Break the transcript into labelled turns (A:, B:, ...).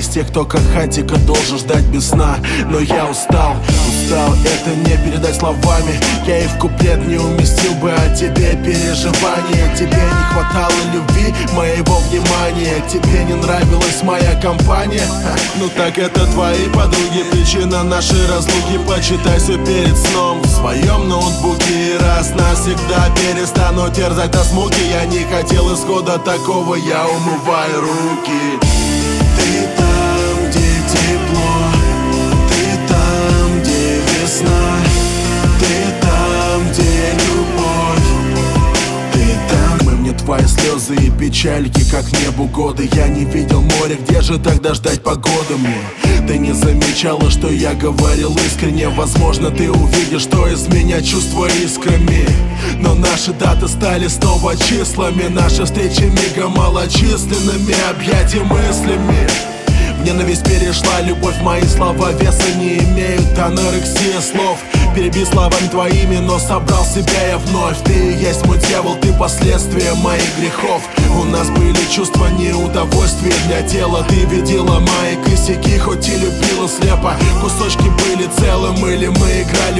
A: из тех, кто как хатика должен ждать без сна. Но я устал, это не передать словами. Я и в куплет не уместил бы о тебе переживания. Тебе не хватало любви, моего внимания. Тебе не нравилась моя компания? Ну так это твои подруги, причина нашей разлуки. Почитай все перед сном в своем ноутбуке. И раз навсегда перестану терзать нас муки. Я не хотел исхода такого, я умываю руки. Ты там, где тепло, ты там, где весна, ты там, где любовь, ты там. Мы мне твои слезы и печальки, как небу годы. Я не видел море, где же тогда ждать погоды мне? Ты не замечала, что я говорил искренне. Возможно, ты увидишь, что из меня чувства искрами. Но наши даты стали снова числами. Наши встречи мигом малочисленными. Объятия мыслями. В ненависть перешла любовь, мои слова веса не имеют. Анорексия слов, переби словами твоими, но собрал себя я вновь. Ты и есть мой дьявол, ты последствия моих грехов. У нас были чувства, не удовольствия для тела. Ты видела мои косяки, хоть и любила слепо. Кусочки были целым, или мы играли